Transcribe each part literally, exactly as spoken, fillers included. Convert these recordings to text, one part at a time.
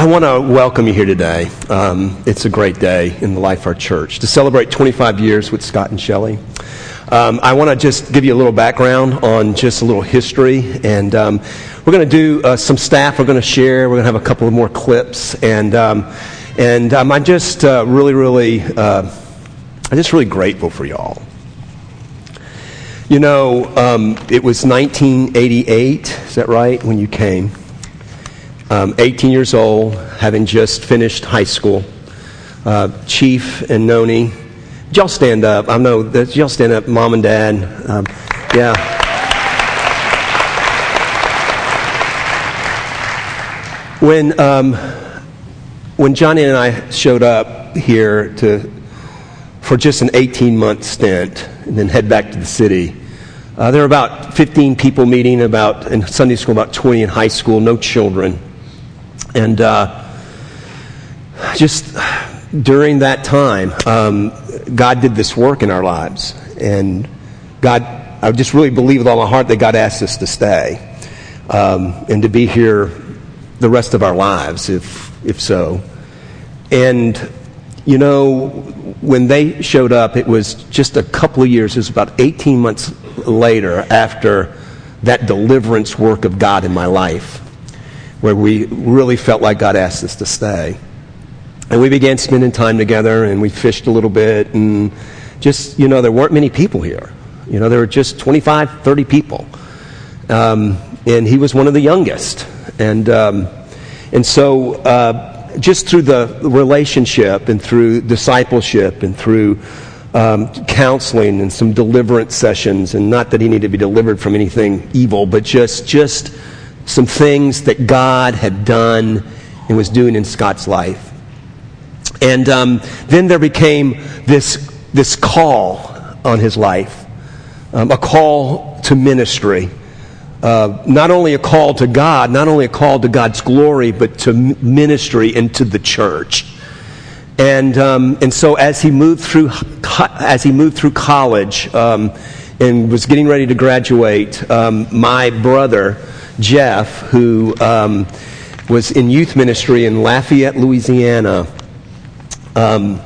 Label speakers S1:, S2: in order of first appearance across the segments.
S1: I want to welcome you here today. Um, it's a great day in the life of our church to celebrate twenty-five years with Scott and Shelley. Um, I want to just give you a little background on just a little history, and um, we're going to do uh, some staff we're going to share. We're going to have a couple of more clips, and um, and um, I'm just uh, really, really, uh, I'm just really grateful for y'all. You know, um, it was nineteen eighty-eight, is that right, when you came? Um, eighteen years old, having just finished high school. Uh, Chief and Noni, did y'all stand up? I know, that y'all stand up, Mom and Dad. Um, yeah. When um, when Johnny and I showed up here to for just an eighteen-month stint, and then head back to the city, uh, there were about fifteen people meeting, about in Sunday school, about twenty in high school, no children. And uh, just during that time, um, God did this work in our lives. And God, I just really believe with all my heart that God asked us to stay um, and to be here the rest of our lives, if if so. And, you know, when they showed up, it was just a couple of years. It was about eighteen months later after that deliverance work of God in my life, where we really felt like God asked us to stay. And we began spending time together, and we fished a little bit, and just, you know, there weren't many people here. You know, there were just twenty-five, thirty people. Um, and he was one of the youngest. And um, and so uh, just through the relationship and through discipleship and through um, counseling and some deliverance sessions, and not that he needed to be delivered from anything evil, but just just some things that God had done and was doing in Scott's life. And um, then there became this this call on his life, um, a call to ministry. Uh, not only a call to God, not only a call to God's glory, but to ministry and to the church. And um, and so as he moved through as he moved through college um, and was getting ready to graduate, um, my brother Jeff, who um, was in youth ministry in Lafayette, Louisiana, um,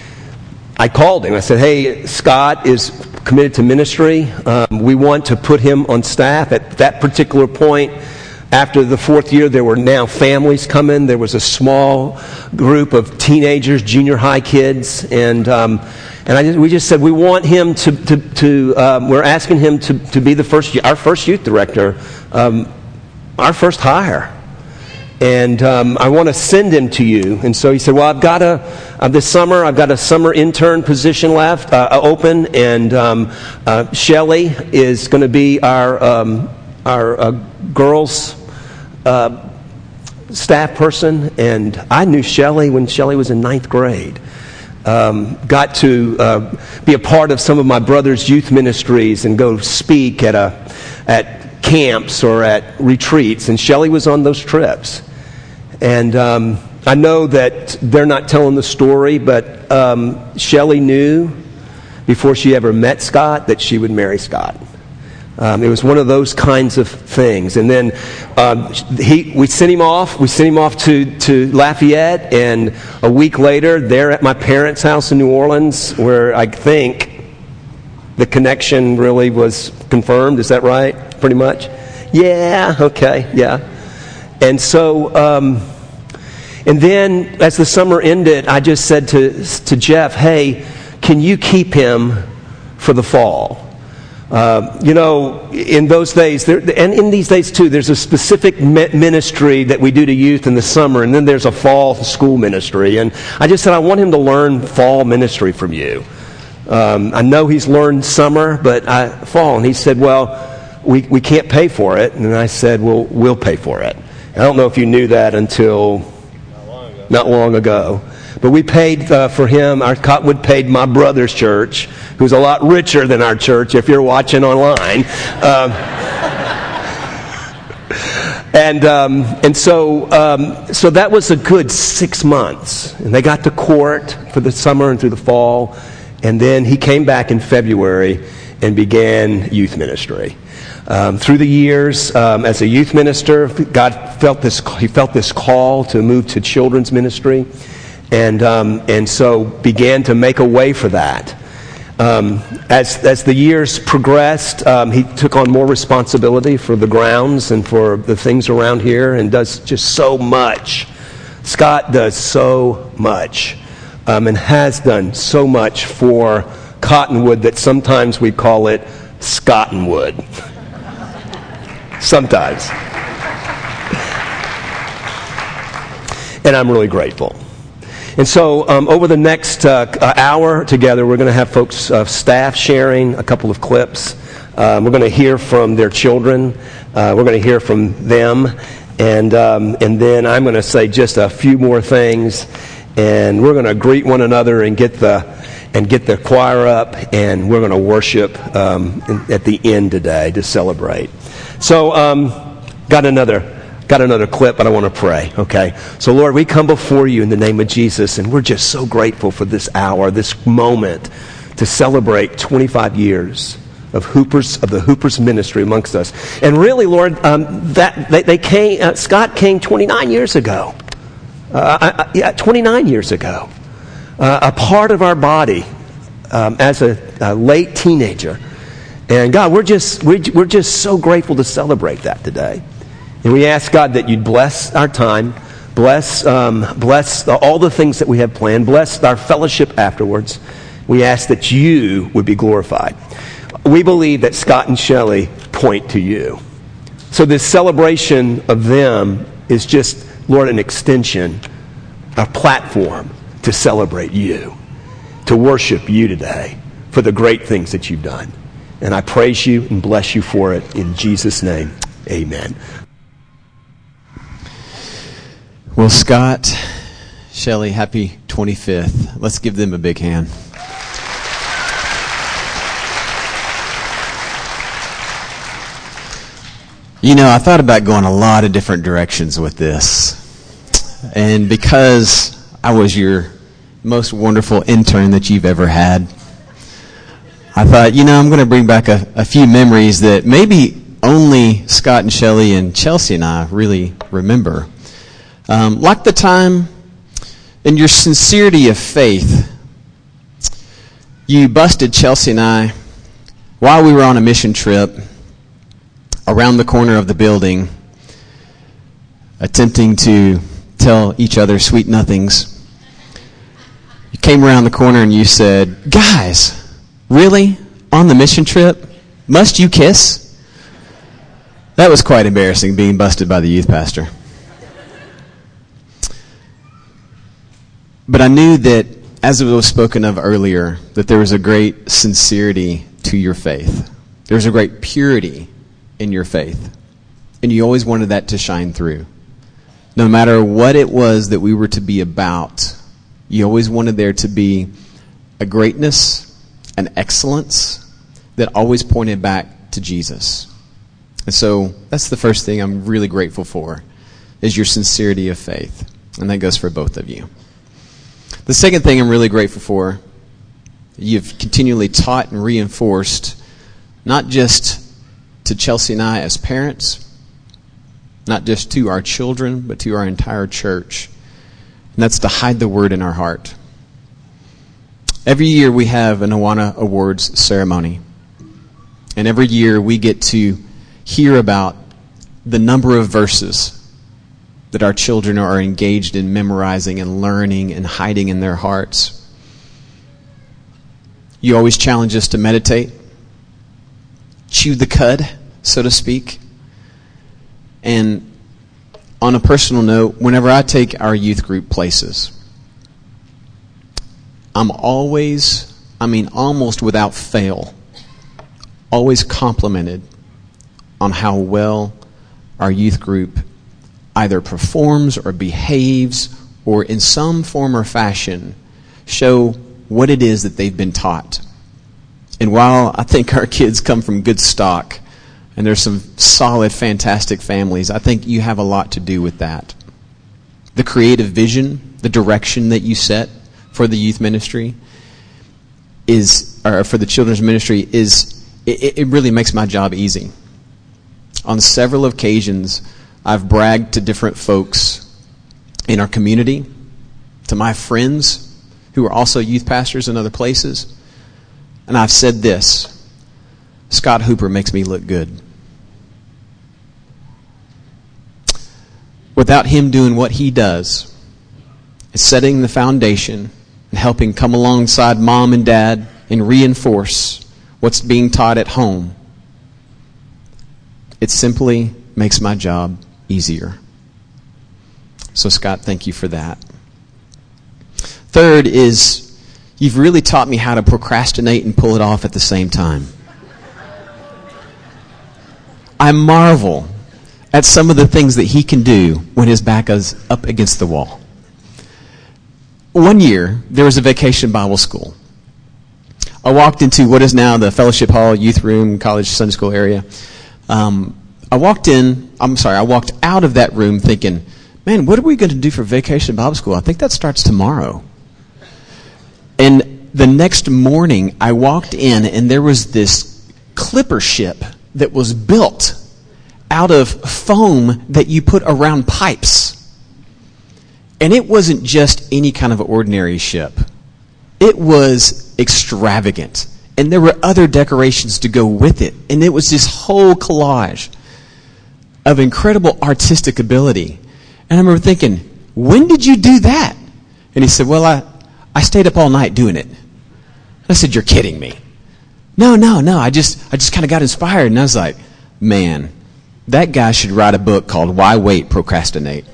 S1: I called him. I said, hey, Scott is committed to ministry. Um, we want to put him on staff. At that particular point, after the fourth year, there were now families coming. There was a small group of teenagers, junior high kids, and um, and I just, we just said we want him to to, to um, we're asking him to, to be the first our first youth director. Um, our first hire, and um, I want to send him to you. And so he said, well, I've got a uh, this summer I've got a summer intern position left uh, open, and um, uh, Shelley is going to be our um, our uh, girls uh, staff person. And I knew Shelley when Shelley was in ninth grade. Um, got to uh, be a part of some of my brother's youth ministries and go speak at a at camps or at retreats, and Shelley was on those trips. And um, I know that they're not telling the story, but um, Shelley knew before she ever met Scott that she would marry Scott. Um, it was one of those kinds of things. And then um, he, we sent him off. We sent him off to, to Lafayette, and a week later, they're at my parents' house in New Orleans, where I think the connection really was confirmed. Is that right? Pretty much? Yeah, okay, yeah. And so, um, and then as the summer ended, I just said to to Jeff, hey, can you keep him for the fall? Uh, you know, in those days, there, and in these days too, there's a specific ministry that we do to youth in the summer, and then there's a fall school ministry. And I just said, I want him to learn fall ministry from you. Um, I know he's learned summer, but I, fall. And he said, well, we we can't pay for it. And I said, well, we'll pay for it. I don't know if you knew that until not long ago. Not long ago. But we paid uh, for him. Our Cottonwood paid my brother's church, who's a lot richer than our church, if you're watching online. Um, and um, and so um, so that was a good six months. And they got to court for the summer and through the fall. And then he came back in February and began youth ministry. Um, through the years, um, as a youth minister, God felt this. He felt this call to move to children's ministry, and um, and so began to make a way for that. Um, as as the years progressed, um, he took on more responsibility for the grounds and for the things around here, and does just so much. Scott does so much, um, and has done so much for Cottonwood that sometimes we call it Scottonwood. Sometimes. And I'm really grateful. And so um, over the next uh, hour together, we're going to have folks, uh, staff sharing a couple of clips. Um, we're going to hear from their children. Uh, we're going to hear from them. And um, and then I'm going to say just a few more things. And we're going to greet one another and get the and get the choir up. And we're going to worship um, at the end today to celebrate. So, um, got another, got another clip, but I want to pray. Okay. So, Lord, we come before you in the name of Jesus, and we're just so grateful for this hour, this moment, to celebrate twenty-five years of Hoopers of the Hoopers ministry amongst us. And really, Lord, um, that they, they came. Uh, Scott came twenty-nine years ago. Uh, I, I, yeah, twenty-nine years ago, uh, a part of our body um, as a, a late teenager. And God, we're just we're, we're just so grateful to celebrate that today. And we ask God that you'd bless our time, bless um, bless the, all the things that we have planned, bless our fellowship afterwards. We ask that you would be glorified. We believe that Scott and Shelley point to you. So this celebration of them is just, Lord, an extension, a platform to celebrate you, to worship you today for the great things that you've done. And I praise you and bless you for it in Jesus' name. Amen.
S2: Well, Scott, Shelley, happy twenty-fifth. Let's give them a big hand. You know, I thought about going a lot of different directions with this. And because I was your most wonderful intern that you've ever had, I thought, you know, I'm going to bring back a, a few memories that maybe only Scott and Shelley and Chelsea and I really remember. Um, like the time, in your sincerity of faith, you busted Chelsea and I while we were on a mission trip around the corner of the building, attempting to tell each other sweet nothings. You came around the corner and you said, "Guys, really? On the mission trip? Must you kiss?" That was quite embarrassing, being busted by the youth pastor. But I knew that, as it was spoken of earlier, that there was a great sincerity to your faith. There was a great purity in your faith. And you always wanted that to shine through. No matter what it was that we were to be about, you always wanted there to be a greatness, an excellence that always pointed back to Jesus. And so that's the first thing I'm really grateful for, is your sincerity of faith. And that goes for both of you. The second thing I'm really grateful for, you've continually taught and reinforced, not just to Chelsea and I as parents, not just to our children, but to our entire church. And that's to hide the word in our heart. Every year we have an Awana Awards ceremony. And every year we get to hear about the number of verses that our children are engaged in memorizing and learning and hiding in their hearts. You always challenge us to meditate, chew the cud, so to speak. And on a personal note, whenever I take our youth group places, I'm always, I mean almost without fail, always complimented on how well our youth group either performs or behaves or in some form or fashion show what it is that they've been taught. And while I think our kids come from good stock and there's some solid, fantastic families, I think you have a lot to do with that. The creative vision, the direction that you set for the youth ministry is, or for the children's ministry is, it, it really makes my job easy. On several occasions, I've bragged to different folks in our community, to my friends who are also youth pastors in other places, and I've said this: Scott Hooper makes me look good. Without him doing what he does, setting the foundation and helping come alongside mom and dad and reinforce what's being taught at home, it simply makes my job easier. So Scott, thank you for that. Third is, you've really taught me how to procrastinate and pull it off at the same time. I marvel at some of the things that he can do when his back is up against the wall. One year, there was a vacation Bible school. I walked into what is now the fellowship hall, youth room, college Sunday school area. Um, I walked in, I'm sorry, I walked out of that room thinking, man, what are we going to do for vacation Bible school? I think that starts tomorrow. And the next morning, I walked in and there was this clipper ship that was built out of foam that you put around pipes. And it wasn't just any kind of ordinary ship. It was extravagant. And there were other decorations to go with it. And it was this whole collage of incredible artistic ability. And I remember thinking, when did you do that? And he said, well, I, I stayed up all night doing it. And I said, you're kidding me. No, no, no. I just, I just kind of got inspired. And I was like, man, that guy should write a book called Why Wait, Procrastinate.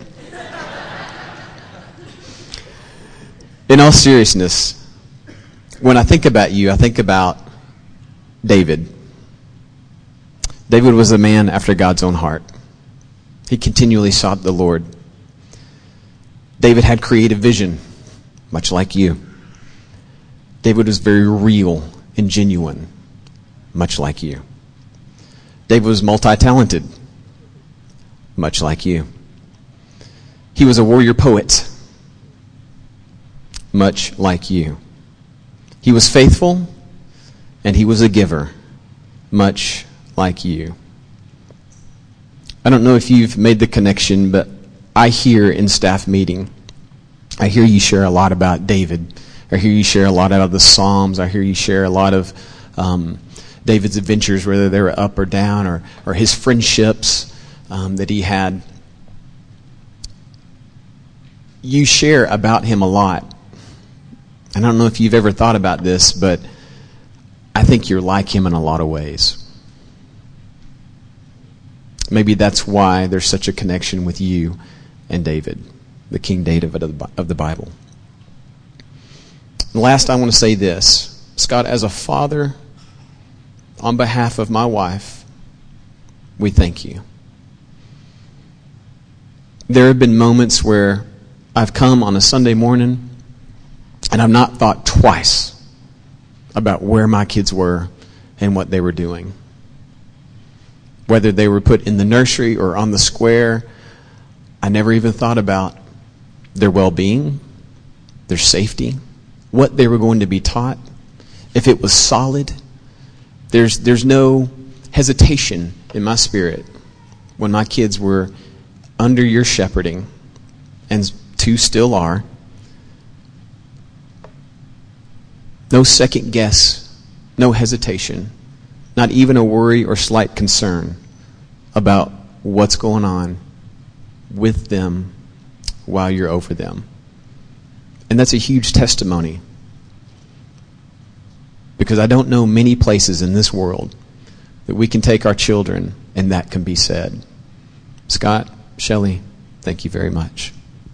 S2: In all seriousness, when I think about you, I think about David. David was a man after God's own heart. He continually sought the Lord. David had creative vision, much like you. David was very real and genuine, much like you. David was multi-talented, much like you. He was a warrior poet, much like you. He was faithful, and he was a giver, much like you. I don't know if you've made the connection, but I hear in staff meeting, I hear you share a lot about David. I hear you share a lot out of the Psalms. I hear you share a lot of um, David's adventures, whether they were up or down, or, or his friendships um, that he had. You share about him a lot. And I don't know if you've ever thought about this, but I think you're like him in a lot of ways. Maybe that's why there's such a connection with you and David, the King David of the Bible. And last, I want to say this. Scott, as a father, on behalf of my wife, we thank you. There have been moments where I've come on a Sunday morning and I've not thought twice about where my kids were and what they were doing. Whether they were put in the nursery or on the square, I never even thought about their well-being, their safety, what they were going to be taught, if it was solid. There's there's no hesitation in my spirit when my kids were under your shepherding, and two still are. No second guess, no hesitation, not even a worry or slight concern about what's going on with them while you're over them. And that's a huge testimony, because I don't know many places in this world that we can take our children and that can be said. Scott, Shelley, thank you very much.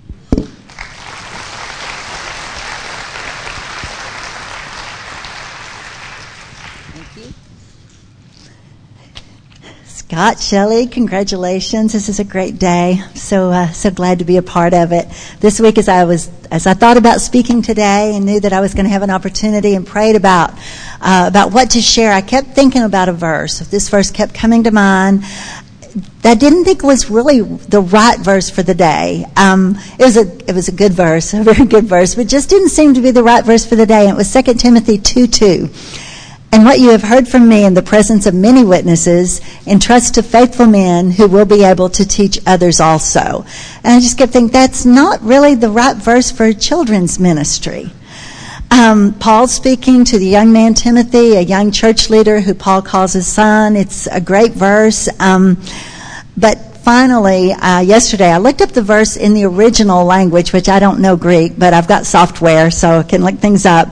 S3: Scott, Shelley, congratulations. This is a great day. So uh, so glad to be a part of it. This week as I was as I thought about speaking today and knew that I was going to have an opportunity and prayed about uh, about what to share, I kept thinking about a verse. This verse kept coming to mind that I didn't think was really the right verse for the day. Um, it was a it was a good verse, a very good verse, but just didn't seem to be the right verse for the day. And it was Second Timothy two two. And what you have heard from me in the presence of many witnesses, entrust to faithful men who will be able to teach others also. And I just kept thinking, that's not really the right verse for children's ministry. Um, Paul speaking to the young man Timothy, a young church leader who Paul calls his son. It's a great verse. Um, but finally, uh, yesterday, I looked up the verse in the original language, which I don't know Greek, but I've got software, so I can look things up.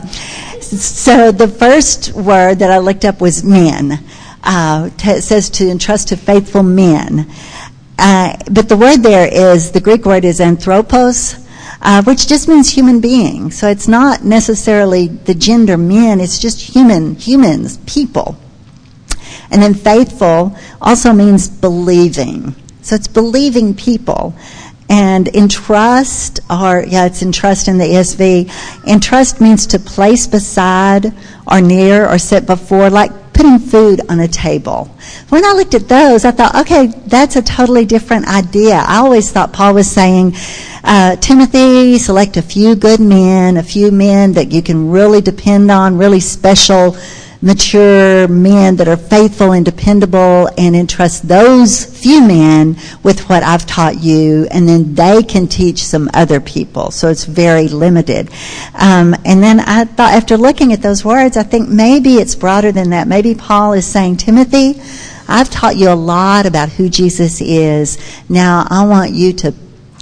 S3: So the first word that I looked up was men. Uh, it says to entrust to faithful men. Uh, but the word there is, the Greek word is anthropos, Uh, which just means human being. So it's not necessarily the gender men, it's just human, humans, people. And then faithful also means believing. So it's believing people. And entrust, or yeah, it's entrust in the E S V. Entrust means to place beside or near or set before, like putting food on a table. When I looked at those, I thought, okay, that's a totally different idea. I always thought Paul was saying, uh, Timothy, select a few good men, a few men that you can really depend on, really special, mature men that are faithful and dependable, and entrust those few men with what I've taught you, and then they can teach some other people. So it's very limited. Um, and then I thought, after looking at those words, I think maybe it's broader than that. Maybe Paul is saying, Timothy, I've taught you a lot about who Jesus is. Now I want you to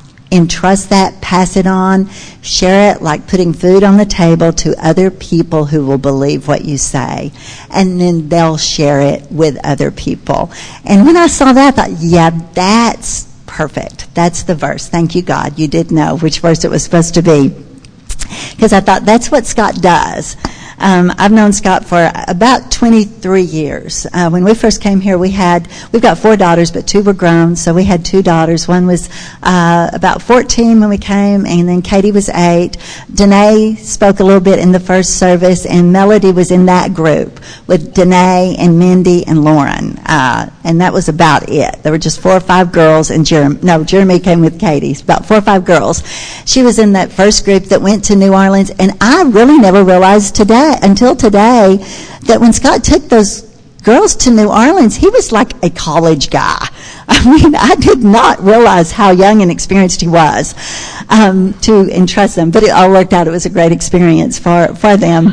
S3: entrust that, pass it on, share it like putting food on the table to other people who will believe what you say. And then they'll share it with other people. And when I saw that, I thought, yeah, that's perfect. That's the verse. Thank you, God. You did know which verse it was supposed to be. Because I thought that's what Scott does. Um, I've known Scott for about twenty-three years. Uh, when we first came here, we had, we've got four daughters, but two were grown, so we had two daughters. One was uh, about fourteen when we came, and then Katie was eight. Danae spoke a little bit in the first service, and Melody was in that group with Danae and Mindy and Lauren. Uh, and that was about it. There were just four or five girls, and Jeremy, no, Jeremy came with Katie, about four or five girls. She was in that first group that went to New Orleans, and I really never realized today, until today, that when Scott took those girls to New Orleans, he was like a college guy. I mean, I did not realize how young and experienced he was um, to entrust them. But it all worked out. It was a great experience for, for them.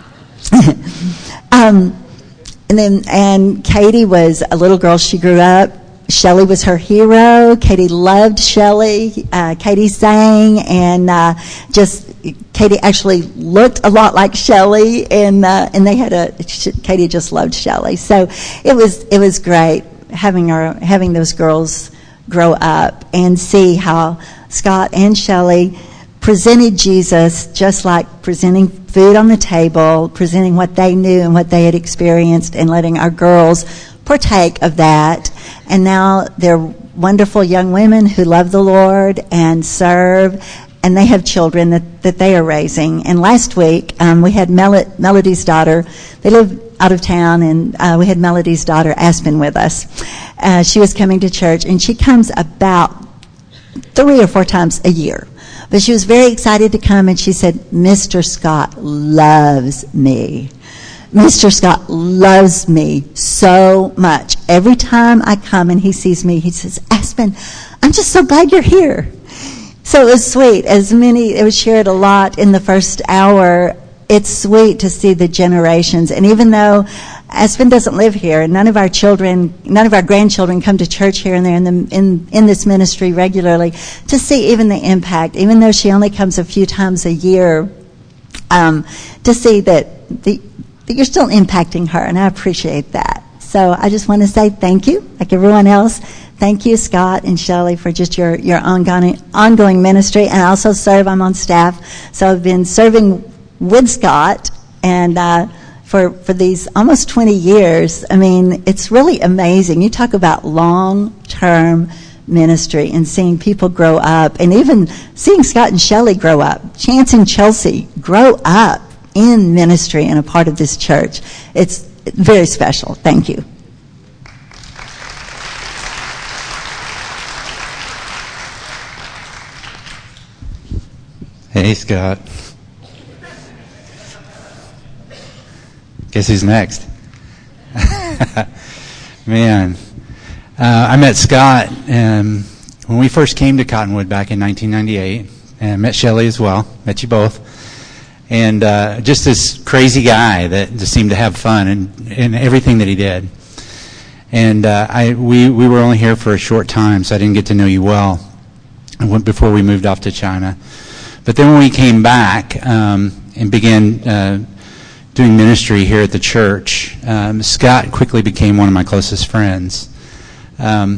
S3: um, and then, and Katie was a little girl. She grew up. Shelley was her hero. Katie loved Shelley. Uh, Katie sang, and uh, just Katie actually looked a lot like Shelley, and uh, and they had a Katie just loved Shelley. So it was it was great having our having those girls grow up and see how Scott and Shelley presented Jesus just like presenting food on the table, presenting what they knew and what they had experienced, and letting our girls partake of that. And now they're wonderful young women who love the Lord and serve, and they have children that, that they are raising. And last week, um, we had Mel- Melody's daughter. They live out of town, and uh, we had Melody's daughter, Aspen, with us. Uh, she was coming to church, and she comes about three or four times a year. But she was very excited to come, and she said, Mister Scott loves me. Mister Scott loves me so much. Every time I come and he sees me, he says, Aspen, I'm just so glad you're here. So it was sweet. As many, it was shared a lot in the first hour. It's sweet to see the generations. And even though Aspen doesn't live here, and none of our children, none of our grandchildren come to church here and there in, the, in, in this ministry regularly, to see even the impact, even though she only comes a few times a year, um, to see that the that you're still impacting her, and I appreciate that. So I just want to say thank you, like everyone else. Thank you, Scott and Shelley, for just your, your ongoing, ongoing ministry. And I also serve, I'm on staff, so I've been serving with Scott and uh, for, for these almost twenty years. I mean, it's really amazing. You talk about long-term ministry and seeing people grow up, and even seeing Scott and Shelley grow up, Chance and Chelsea grow up in ministry and a part of this church. It's very special. Thank you.
S4: Hey, Scott. Guess who's next? Man, Uh, I met Scott um, when we first came to Cottonwood back in nineteen ninety-eight, and I met Shelley as well. Met you both. And uh, just this crazy guy that just seemed to have fun in, in everything that he did. And uh, I we, we were only here for a short time, so I didn't get to know you well before we moved off to China. But then when we came back um, and began uh, doing ministry here at the church, um, Scott quickly became one of my closest friends. Um,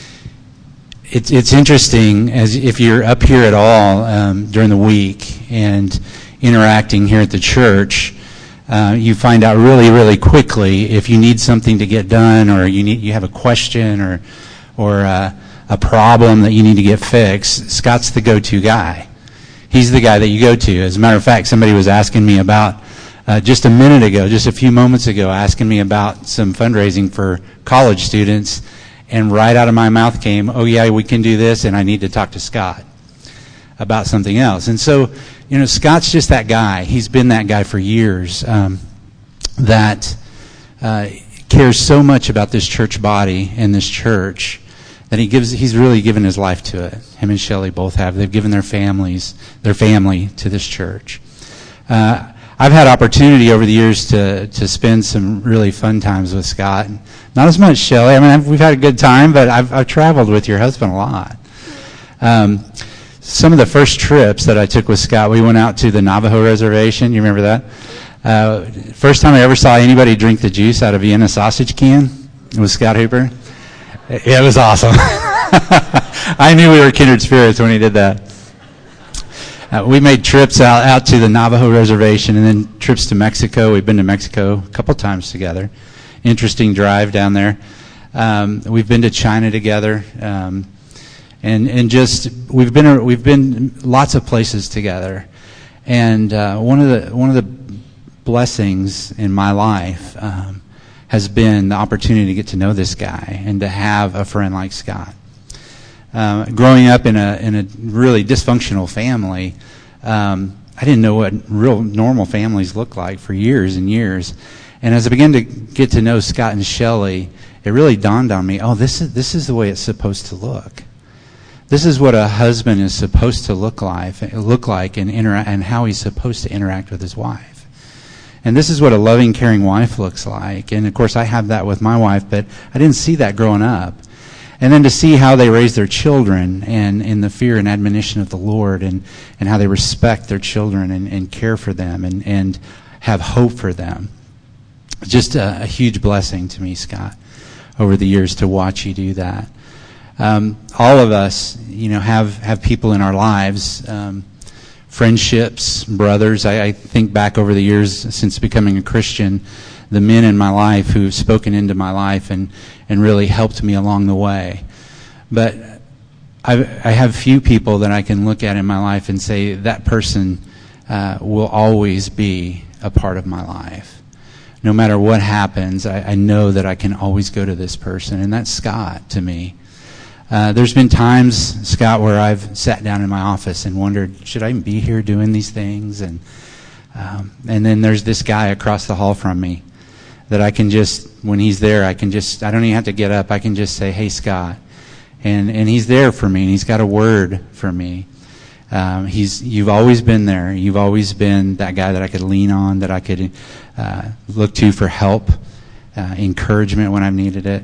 S4: it's it's interesting, as if you're up here at all um, during the week and interacting here at the church, uh, you find out really, really quickly if you need something to get done, or you need you have a question, or or uh, a problem that you need to get fixed. Scott's the go-to guy. He's the guy that you go to. As a matter of fact, somebody was asking me about uh, just a minute ago, just a few moments ago, asking me about some fundraising for college students. And right out of my mouth came, oh, yeah, we can do this, and I need to talk to Scott about something else. And so, you know, Scott's just that guy. He's been that guy for years um, that uh, cares so much about this church body and this church that he gives. He's really given his life to it. Him and Shelley both have. They've given their families, their family to this church. Uh, I've had opportunity over the years to to spend some really fun times with Scott. Not as much Shelley. I mean, I've, we've had a good time, but I've, I've traveled with your husband a lot. Um, some of the first trips that I took with Scott, we went out to the Navajo Reservation. You remember that? Uh, first time I ever saw anybody drink the juice out of a Vienna sausage can was Scott Hooper. It was awesome. I knew we were kindred spirits when he did that. Uh, we made trips out, out to the Navajo Reservation and then trips to Mexico. We've been to Mexico a couple times together. Interesting drive down there. Um, we've been to China together, um, and and just we've been we've been lots of places together. And uh, one of the one of the blessings in my life um, has been the opportunity to get to know this guy and to have a friend like Scott. Uh, growing up in a in a really dysfunctional family, um, I didn't know what real normal families look like for years and years. And as I began to get to know Scott and Shelley, it really dawned on me, oh, this is this is the way it's supposed to look. This is what a husband is supposed to look like, look like, and intera- and how he's supposed to interact with his wife. And this is what a loving, caring wife looks like. And of course, I have that with my wife, but I didn't see that growing up. And then to see how they raise their children and in the fear and admonition of the Lord, and, and how they respect their children and, and care for them and, and have hope for them. Just a, a huge blessing to me, Scott, over the years to watch you do that. Um, all of us, you know, have, have people in our lives, um, friendships, brothers. I, I think back over the years since becoming a Christian, the men in my life who've spoken into my life and, and really helped me along the way. But I, I have few people that I can look at in my life and say that person uh, will always be a part of my life. No matter what happens, I, I know that I can always go to this person, and that's Scott to me. Uh, there's been times, Scott, where I've sat down in my office and wondered, should I even be here doing these things? And um, and then there's this guy across the hall from me that I can just, when he's there, I can just, I don't even have to get up. I can just say, hey, Scott. And and he's there for me, and he's got a word for me. Um, he's you've always been there. You've always been that guy that I could lean on, that I could uh, look to for help, uh, encouragement when I've needed it.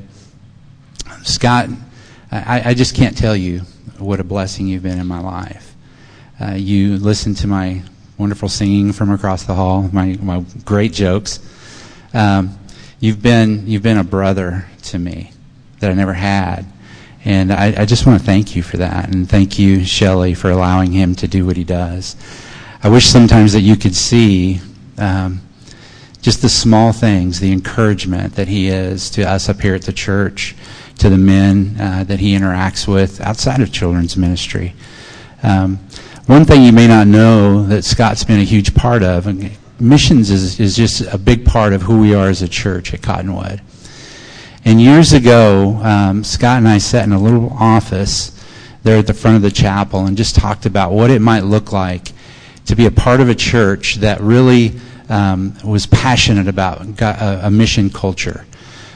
S4: Scott, I, I just can't tell you what a blessing you've been in my life. Uh, you listen to my wonderful singing from across the hall, my my great jokes. Um, you've been you've been a brother to me that I never had. And I, I just want to thank you for that, and thank you, Shelley, for allowing him to do what he does. I wish sometimes that you could see um, just the small things, the encouragement that he is to us up here at the church, to the men uh, that he interacts with outside of children's ministry. Um, one thing you may not know that Scott's been a huge part of, and missions is, is just a big part of who we are as a church at Cottonwood. And years ago, um, Scott and I sat in a little office there at the front of the chapel and just talked about what it might look like to be a part of a church that really um, was passionate about a, a mission culture,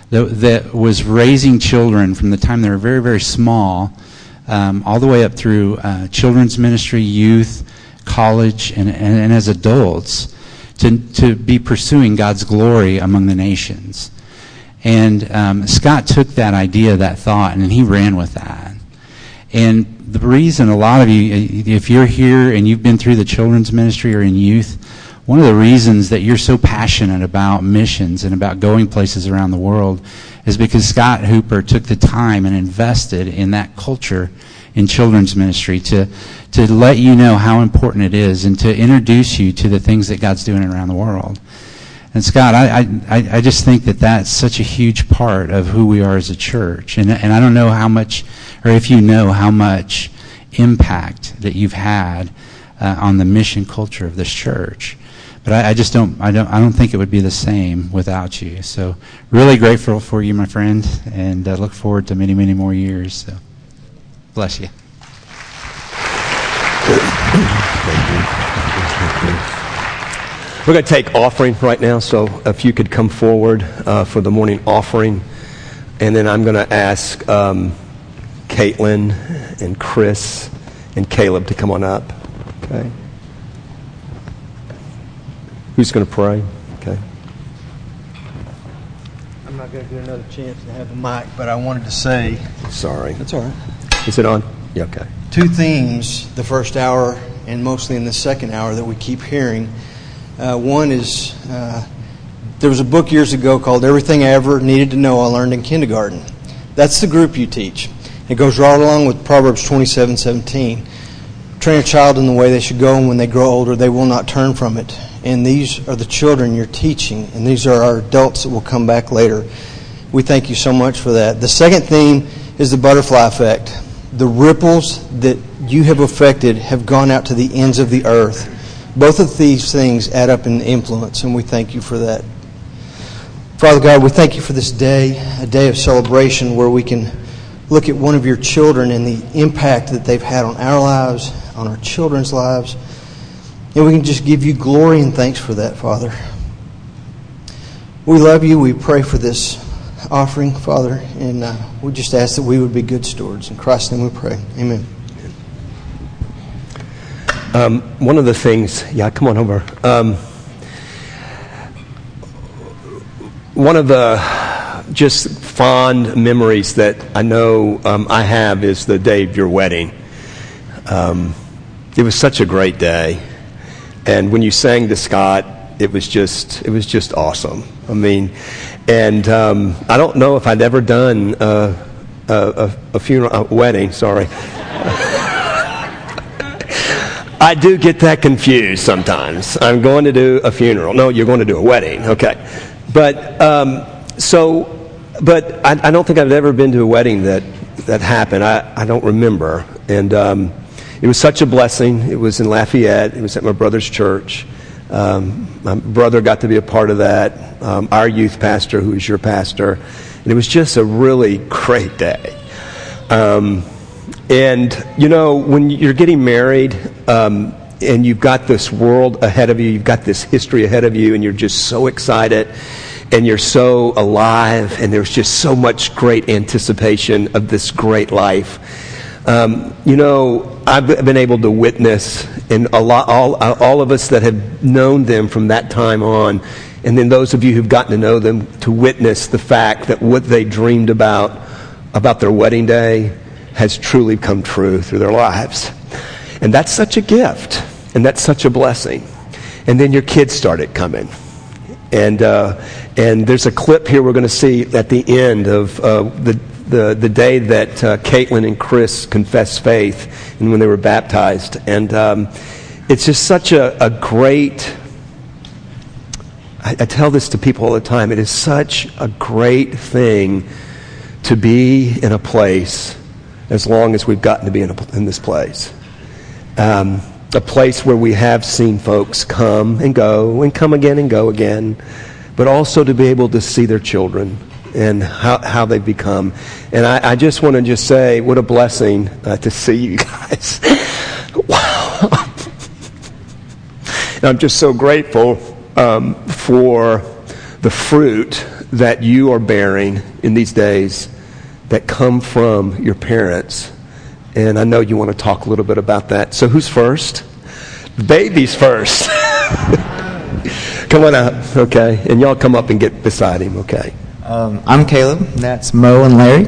S4: that, that was raising children from the time they were very, very small, um, all the way up through uh, children's ministry, youth, college, and, and, and as adults, to, to be pursuing God's glory among the nations. And um, Scott took that idea, that thought, and he ran with that. And the reason a lot of you, if you're here and you've been through the children's ministry or in youth, one of the reasons that you're so passionate about missions and about going places around the world is because Scott Hooper took the time and invested in that culture in children's ministry to to let you know how important it is and to introduce you to the things that God's doing around the world. And Scott, I, I, I just think that that's such a huge part of who we are as a church. And, and I don't know how much, or if you know how much impact that you've had uh, on the mission culture of this church. But I, I just don't, I don't, I don't think it would be the same without you. So really grateful for you, my friend, and uh, look forward to many, many more years. So bless you.
S1: We're going to take offering right now, so if you could come forward uh, for the morning offering. And then I'm going to ask um, Caitlin and Chris and Caleb to come on up. Okay. Who's going to pray? Okay.
S5: I'm not going to get another chance to have a mic, but I wanted to say...
S1: Sorry.
S5: That's all right.
S1: Is it on? Yeah, okay.
S5: Two themes, the first hour and mostly in the second hour, that we keep hearing. Uh, one is, uh, there was a book years ago called Everything I Ever Needed to Know I Learned in Kindergarten. That's the group you teach. It goes right along with Proverbs twenty-seven seventeen. Train a child in the way they should go, and when they grow older, they will not turn from it. And these are the children you're teaching, and these are our adults that will come back later. We thank you so much for that. The second theme is the butterfly effect. The ripples that you have affected have gone out to the ends of the earth. Both of these things add up in influence, and we thank you for that. Father God, we thank you for this day, a day of celebration where we can look at one of your children and the impact that they've had on our lives, on our children's lives. And we can just give you glory and thanks for that, Father. We love you. We pray for this offering, Father, and uh, we just ask that we would be good stewards. In Christ's name we pray. Amen.
S1: Um, one of the things, yeah, come on over. Um, one of the just fond memories that I know um, I have is the day of your wedding. Um, it was such a great day, and when you sang to Scott, it was just it was just awesome. I mean, and um, I don't know if I'd ever done a, a, a funeral, a wedding. Sorry. I do get that confused sometimes. I'm going to do a funeral. No, you're going to do a wedding. Okay. But, um, so, but I, I don't think I've ever been to a wedding that, that happened. I, I don't remember. And um, it was such a blessing. It was in Lafayette. It was at my brother's church. Um, my brother got to be a part of that. Um, our youth pastor, who is your pastor. And it was just a really great day. Um And, you know, when you're getting married um, and you've got this world ahead of you, you've got this history ahead of you, and you're just so excited and you're so alive, and there's just so much great anticipation of this great life. Um, you know, I've been able to witness, and a lot, all, all of us that have known them from that time on, and then those of you who've gotten to know them, to witness the fact that what they dreamed about, about their wedding day, has truly come true through their lives. And that's such a gift, and that's such a blessing. And then your kids started coming. And uh, and there's a clip here we're going to see at the end of uh, the, the the day that uh, Caitlin and Chris confessed faith and when they were baptized. And um, it's just such a, a great, I, I tell this to people all the time, it is such a great thing to be in a place as long as we've gotten to be in, a, in this place. Um, a place where we have seen folks come and go and come again and go again, but also to be able to see their children and how, how they've become. And I, I just want to just say, what a blessing uh, to see you guys. Wow. And I'm just so grateful um, for the fruit that you are bearing in these days that come from your parents. And I know you want to talk a little bit about that. So who's first? The baby's first. Come on up, okay? And y'all come up and get beside him, okay?
S6: Um, I'm Caleb. That's Mo and Larry.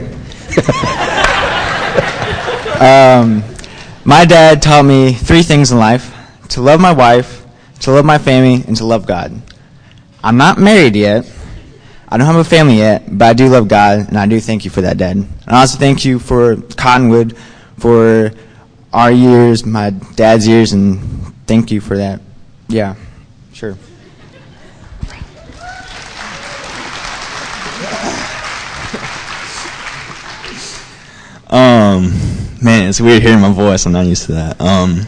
S6: um, my dad taught me three things in life: to love my wife, to love my family, and to love God. I'm not married yet. I don't have a family yet, but I do love God, and I do thank you for that, Dad. And I also thank you for Cottonwood, for our years, my dad's years, and thank you for that. Yeah, sure.
S7: Um, man, it's weird hearing my voice. I'm not used to that. Um,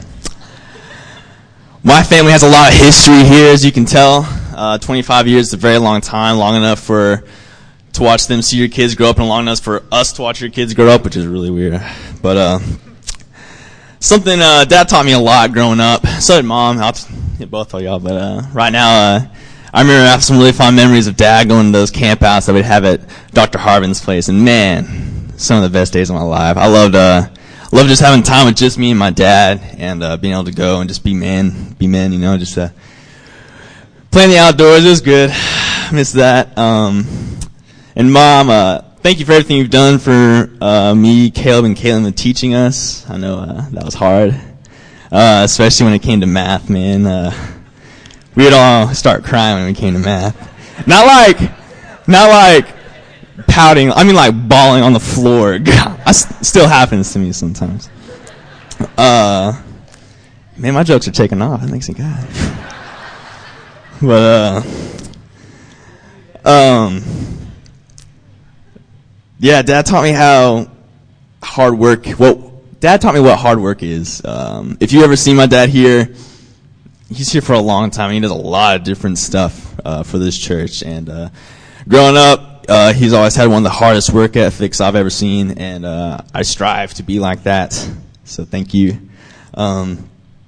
S7: my family has a lot of history here, as you can tell. Uh, twenty-five years is a very long time, long enough for to watch them see your kids grow up, and long enough for us to watch your kids grow up, which is really weird. But uh, something uh, Dad taught me a lot growing up. So did Mom. I'll hit both of y'all. But uh, right now, uh, I remember I have some really fond memories of Dad going to those campouts that we'd have at Doctor Harvin's place, and man, some of the best days of my life. I loved, uh, loved just having time with just me and my dad, and uh, being able to go and just be men, be men, you know, just uh, play in the outdoors. It was good. Miss that. Um, and Mom, uh, thank you for everything you've done for uh, me, Caleb, and Caitlin with teaching us. I know uh, that was hard, uh, especially when it came to math, man. Uh, we would all start crying when it came to math. Not like, not like pouting. I mean, like bawling on the floor. That still happens to me sometimes. Uh, man, my jokes are taking off. That makes me good. But uh, um, yeah, Dad taught me how hard work. Well, Dad taught me what hard work is. Um, if you ever see my dad here, he's here for a long time. And he does a lot of different stuff uh, for this church. And uh, growing up, uh, he's always had one of the hardest work ethics I've ever seen, and uh, I strive to be like that. So thank you. Um,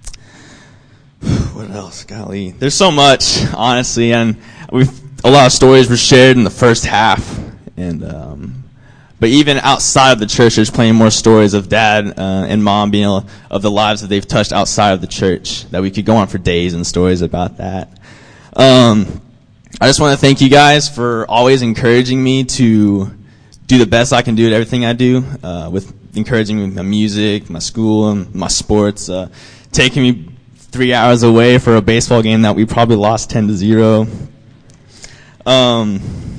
S7: what else? Golly, there's so much, honestly, and we've a lot of stories were shared in the first half, and um, but even outside of the church, there's plenty more stories of Dad uh, and Mom being able, of the lives that they've touched outside of the church that we could go on for days and stories about that. Um, I just want to thank you guys for always encouraging me to do the best I can do at everything I do, uh, with encouraging me with my music, my school, and my sports, uh, taking me three hours away for a baseball game that we probably lost ten to zero. Um,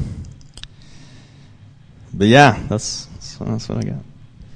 S7: but yeah, that's, that's what I got.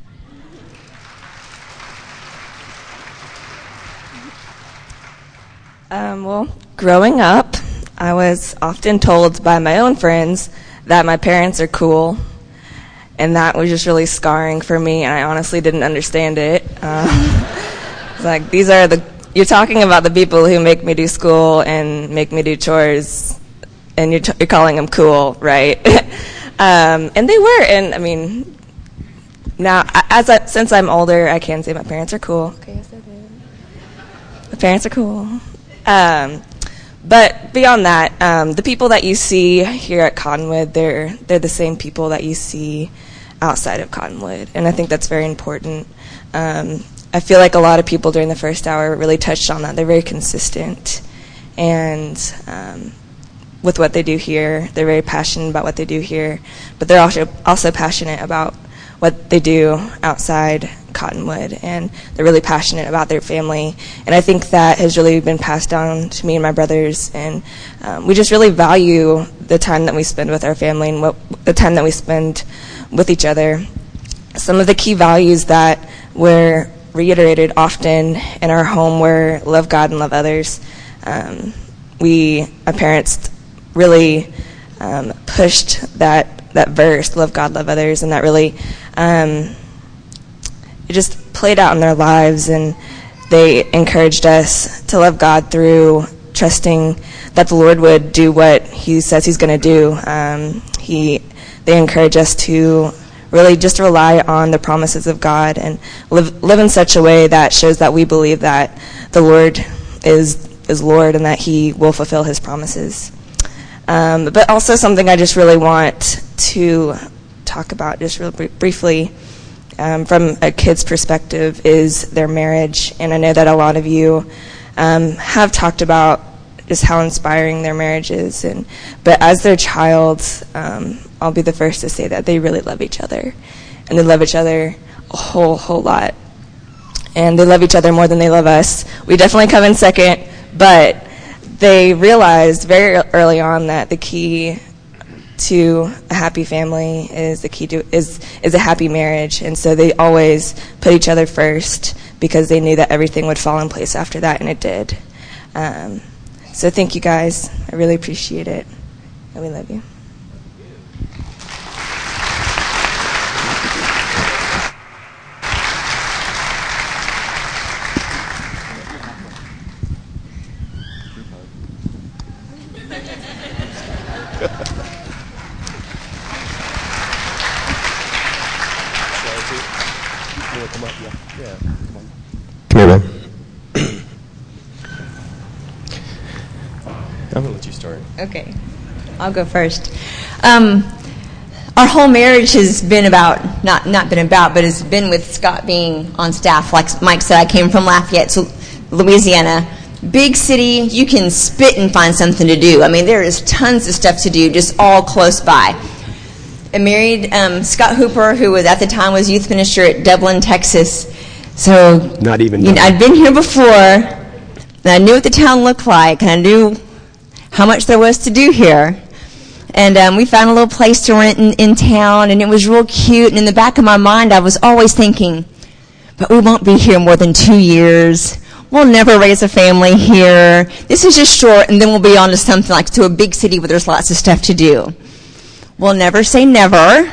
S8: Um, well, growing up, I was often told by my own friends that my parents are cool, and that was just really scarring for me, and I honestly didn't understand it. Um, it's like, these are the, you're talking about the people who make me do school and make me do chores, and you're, t- you're calling them cool, right? um, and they were, and I mean, now, as I, since I'm older, I can say my parents are cool. Okay, yes, I did. My parents are cool. Um, but beyond that, um, the people that you see here at Cottonwood, they're they're the same people that you see outside of Cottonwood, and I think that's very important. Um, I feel like a lot of people during the first hour really touched on that. They're very consistent, and um, with what they do here, they're very passionate about what they do here, but they're also also passionate about what they do outside Cottonwood, and they're really passionate about their family, and I think that has really been passed down to me and my brothers, and um, we just really value the time that we spend with our family and what the time that we spend with each other. Some of the key values that were reiterated often in our home were love God and love others. Um, we, my parents, really um, pushed that that verse, love God, love others, and that really um, it just played out in their lives, and they encouraged us to love God through trusting that the Lord would do what He says He's going to do. Um, he, they encourage us to really just rely on the promises of God and live live in such a way that shows that we believe that the Lord is is Lord and that He will fulfill His promises. Um, but also something I just really want to talk about just real br- briefly um, from a kid's perspective is their marriage. And I know that a lot of you um, have talked about just how inspiring their marriage is. And, but as their child, um, I'll be the first to say that they really love each other. And they love each other a whole, whole lot. And they love each other more than they love us. We definitely come in second, but they realized very early on that the key to a happy family is the key to is is a happy marriage, and so they always put each other first because they knew that everything would fall in place after that, and it did. Um, so thank you guys. I really appreciate it, and we love you.
S9: Come here, man. I'm going to let you start.
S10: Okay. I'll go first. Um, our whole marriage has been about, not not been about, but has been with Scott being on staff. Like Mike said, I came from Lafayette, Louisiana. Big city, you can spit and find something to do. I mean, there is tons of stuff to do just all close by. I married um, Scott Hooper, who was at the time was youth minister at Dublin, Texas. So
S1: not even
S10: you know, I'd been here before, and I knew what the town looked like, and I knew how much there was to do here. And um, we found a little place to rent in, in town, and it was real cute. And in the back of my mind, I was always thinking, but we won't be here more than two years. We'll never raise a family here. This is just short, and then we'll be on to something like to a big city where there's lots of stuff to do. We'll never say never.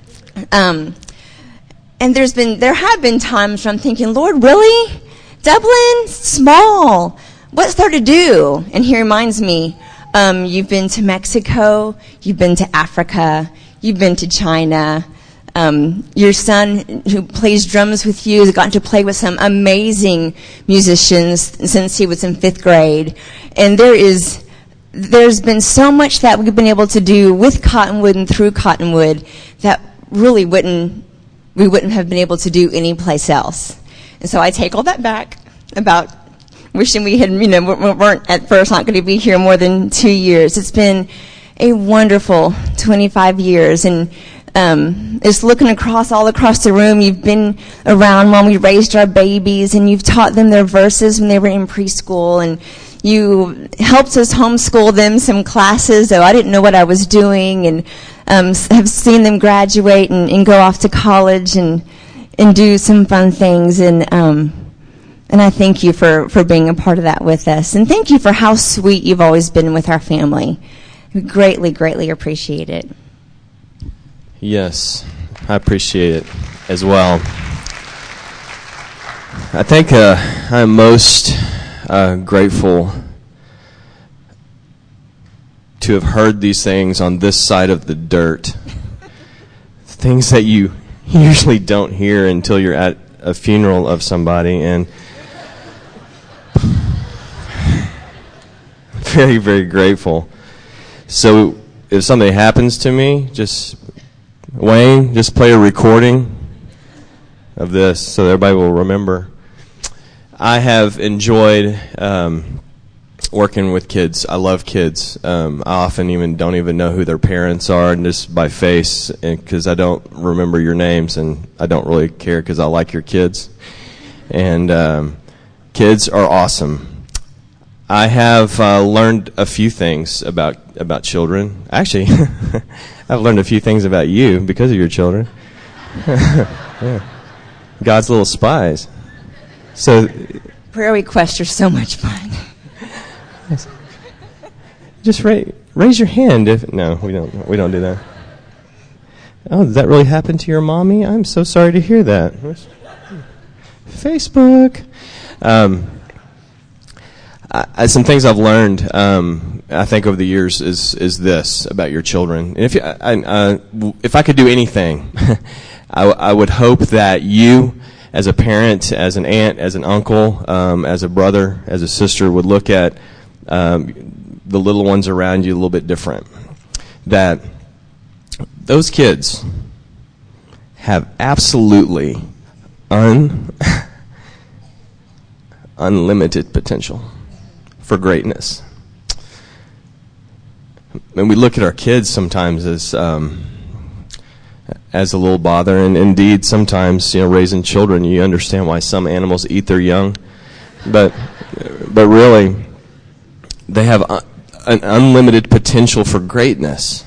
S10: Um, and there's been, there have been times where I'm thinking, Lord, really? Dublin? Small. What's there to do? And he reminds me, um, you've been to Mexico, you've been to Africa, you've been to China. Um, your son, who plays drums with you, has gotten to play with some amazing musicians since he was in fifth grade. And there is, there's been so much that we've been able to do with Cottonwood and through Cottonwood that really wouldn't, we wouldn't have been able to do anyplace else. And so I take all that back about wishing we had, you know, weren't at first not going to be here more than two years. It's been a wonderful twenty-five years, and um, just looking across, all across the room, you've been around when we raised our babies, and you've taught them their verses when they were in preschool, and you helped us homeschool them some classes, though I didn't know what I was doing, and um, have seen them graduate and, and go off to college and and do some fun things, and um, and I thank you for, for being a part of that with us, and thank you for how sweet you've always been with our family. We greatly, greatly appreciate it.
S9: Yes, I appreciate it as well. I think uh, I'm most uh, grateful to have heard these things on this side of the dirt. Things that you usually don't hear until you're at a funeral of somebody, and very, very grateful. So if something happens to me, just Wayne, just play a recording of this so everybody will remember. I have enjoyed um, working with kids. I love kids. Um, I often even don't even know who their parents are, and just by face, because I don't remember your names, and I don't really care because I like your kids. And um, kids are awesome. I have uh, learned a few things about about children. Actually, I've learned a few things about you because of your children. Yeah. God's little spies. So,
S10: prayer requests are so much fun.
S9: Just raise, raise your hand if no, we don't. We don't do that. Oh, did that really happen to your mommy? I'm so sorry to hear that. Facebook. Um, I, some things I've learned, um, I think over the years, is is this about your children. And if you, I, I, if I could do anything, I, I would hope that you, as a parent, as an aunt, as an uncle, um, as a brother, as a sister, would look at um, the little ones around you a little bit different. That those kids have absolutely un, unlimited potential for greatness. And we look at our kids sometimes as um, as a little bother, and indeed sometimes, you know, raising children, you understand why some animals eat their young, but but really, they have un- an unlimited potential for greatness.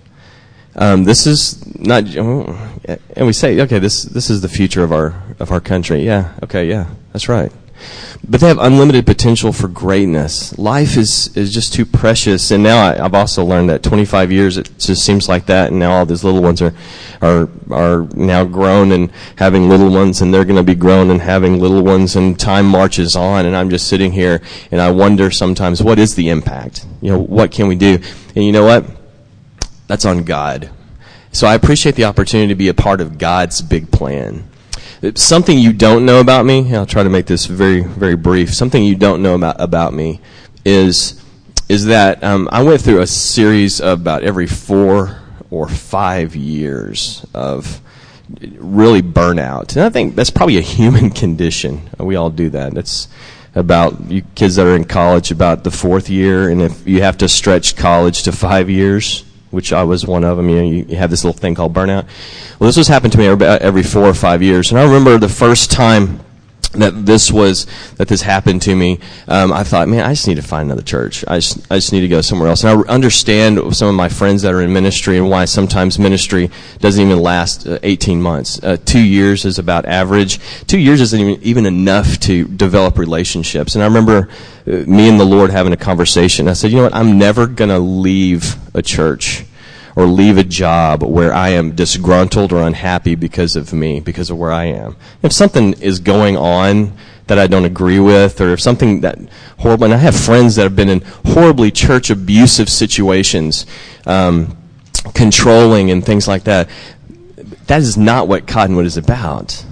S9: Um, this is not, and we say, okay, this this is the future of our of our country. Yeah, okay, yeah, that's right. But they have unlimited potential for greatness. Life is, is just too precious. And now I, I've also learned that twenty-five years, it just seems like that. And now all these little ones are are are now grown and having little ones, and they're going to be grown and having little ones. And time marches on, and I'm just sitting here, and I wonder sometimes, what is the impact? You know, what can we do? And you know what? That's on God. So I appreciate the opportunity to be a part of God's big plan. Something you don't know about me, I'll try to make this very, very brief. Something you don't know about, about me is is that um, I went through a series of about every four or five years of really burnout. And I think that's probably a human condition. We all do that. It's about you kids that are in college about the fourth year, and if you have to stretch college to five years, which I was one of them. You know, you have this little thing called burnout. Well, this was happened to me every, every four or five years. And I remember the first time that this was, that this happened to me, um, I thought, man, I just need to find another church. I just, I just need to go somewhere else. And I understand some of my friends that are in ministry and why sometimes ministry doesn't even last uh, eighteen months. Uh, two years is about average. Two years isn't even, even enough to develop relationships. And I remember uh, me and the Lord having a conversation. I said, you know what, I'm never going to leave a church or leave a job where I am disgruntled or unhappy because of me, because of where I am. If something is going on that I don't agree with, or if something that horrible, and I have friends that have been in horribly church abusive situations, um, controlling and things like that, that is not what Cottonwood is about.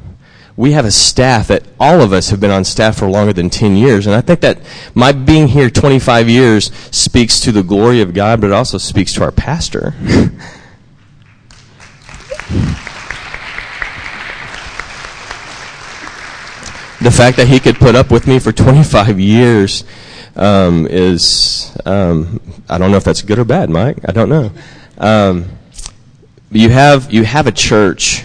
S9: We have a staff that all of us have been on staff for longer than ten years. And I think that my being here twenty-five years speaks to the glory of God, but it also speaks to our pastor. The fact that he could put up with me for twenty-five years um, is, um, I don't know if that's good or bad, Mike. I don't know. Um, you have you have a church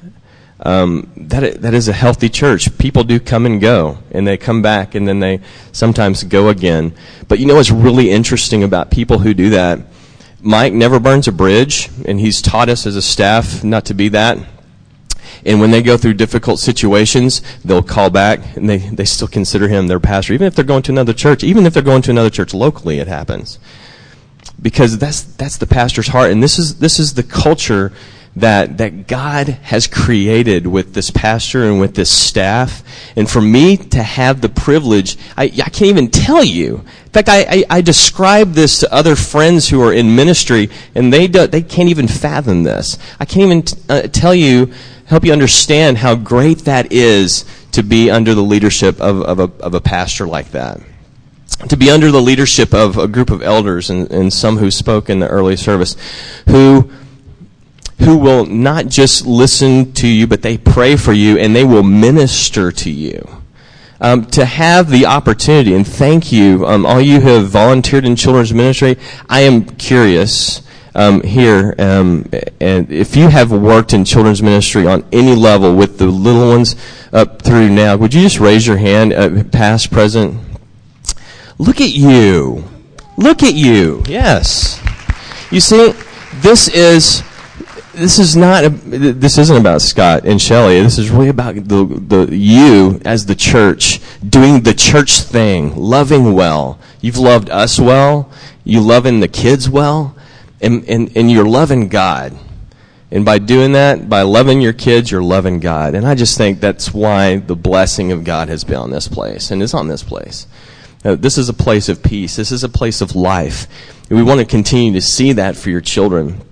S9: Um, that that is a healthy church. People do come and go, and they come back, and then they sometimes go again. But you know what's really interesting about people who do that? Mike never burns a bridge, and he's taught us as a staff not to be that. And when they go through difficult situations, they'll call back, and they, they still consider him their pastor, even if they're going to another church. Even if they're going to another church locally, it happens. Because that's that's the pastor's heart, and this is this is the culture that that God has created with this pastor and with this staff. And for me to have the privilege, I, I can't even tell you. In fact, I, I, I describe this to other friends who are in ministry, and they do, they can't even fathom this. I can't even t- uh, tell you, help you understand how great that is to be under the leadership of, of, a, of a pastor like that. To be under the leadership of a group of elders, and, and some who spoke in the early service, who who will not just listen to you, but they pray for you, and they will minister to you. Um, to have the opportunity, and thank you, um, all you who have volunteered in children's ministry. I am curious um, here, um, and if you have worked in children's ministry on any level with the little ones up through now, would you just raise your hand, uh, past, present? Look at you. Look at you. Yes. You see, this is... This is not. A, this isn't about Scott and Shelley. This is really about the the you as the church doing the church thing, loving well. You've loved us well. You loving the kids well, and and and you're loving God. And by doing that, by loving your kids, you're loving God. And I just think that's why the blessing of God has been on this place, and it's on this place. Uh, this is a place of peace. This is a place of life. And we want to continue to see that for your children.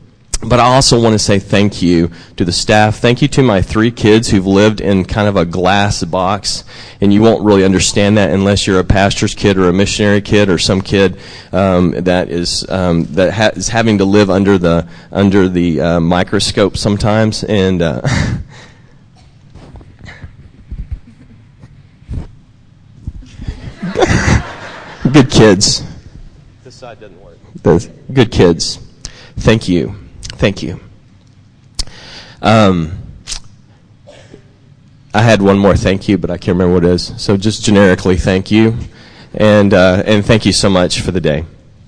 S9: But I also want to say thank you to the staff. Thank you to my three kids who've lived in kind of a glass box, and you won't really understand that unless you're a pastor's kid or a missionary kid or some kid um, that is um, that ha- is having to live under the under the uh, microscope sometimes. And uh, good kids. This side doesn't work. Those good kids. Thank you. Thank you. Um, I had one more thank you, but I can't remember what it is. So just generically, thank you. And, uh, and thank you so much for the day.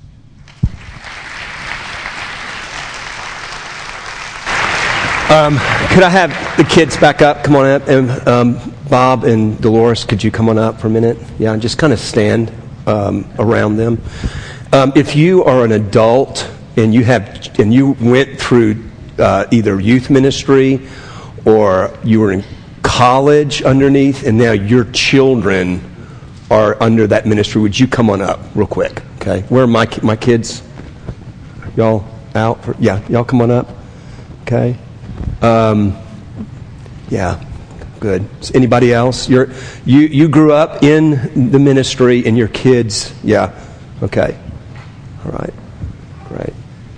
S1: Um, could I have the kids back up? Come on up. And um, Bob and Dolores, could you come on up for a minute? Yeah, and just kind of stand um, around them. Um, if you are an adult and you have and you went through uh, either youth ministry or you were in college underneath, and now your children are under that ministry, would you come on up real quick? Okay, where are my my kids? Y'all out? For, yeah, y'all come on up. Okay. Um, yeah, good. Anybody else? You're, you you grew up in the ministry, and your kids, yeah, okay, all right, great.